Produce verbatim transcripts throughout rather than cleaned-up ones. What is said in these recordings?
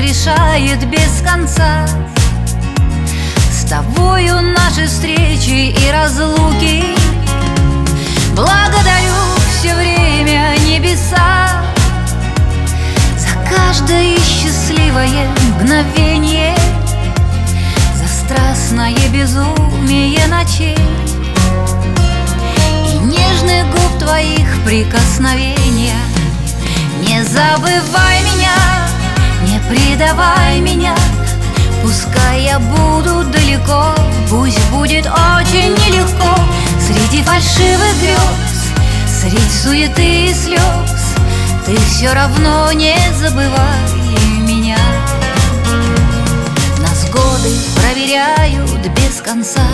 воскрешает без конца. С тобою наши встречи и разлуки. Благодарю все время небеса за каждое счастливое мгновенье, за страстное безумие ночей и нежных губ твоих прикосновения. Не забывай меня, не предавай меня, пускай я буду далеко, пусть будет очень нелегко. Среди фальшивых грез, среди суеты и слез, ты все равно не забывай меня. Нас годы проверяют без конца,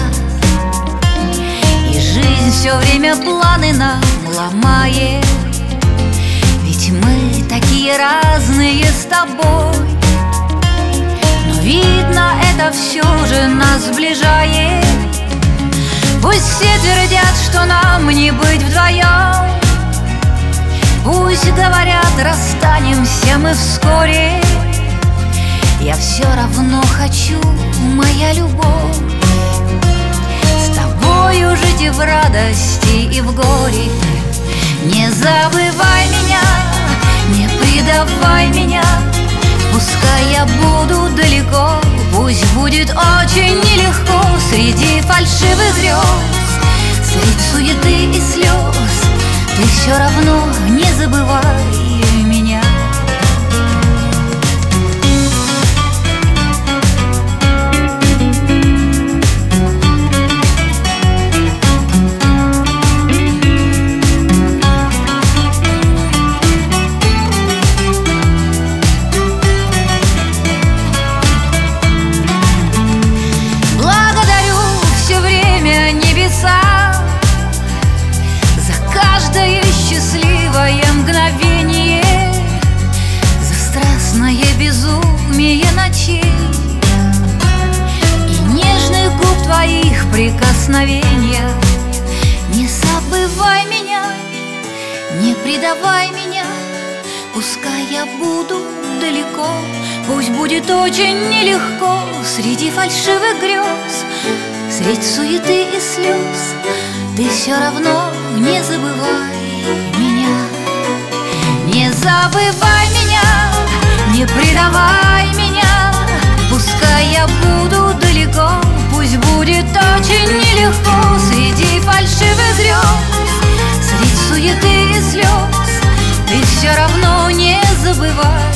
и жизнь все время планы нам ломает. Ведь мы такие разные с тобой, но видно, это все же нас сближает. Пусть все твердят, что нам не быть вдвоем, пусть говорят, расстанемся мы вскоре, я все равно хочу, моя любовь, с тобою жить и в радости, и в горе. Не забывай меня, не предавай меня, пускай я буду далеко, пусть будет очень нелегко. Среди фальшивых грез, среди суеты и слез, ты все равно не забывай меня. За каждое счастливое мгновение, за страстное безумие ночей и нежных губ твоих прикосновения. Не забывай меня, не предавай меня, пускай я буду далеко, пусть будет очень нелегко. Среди фальшивых грез, средь суеты и слез, ты все равно не забывай меня. Не забывай меня, не предавай меня, пускай я буду далеко, пусть будет очень нелегко. Среди фальшивых грез, средь суеты и слез, ты все равно не забывай.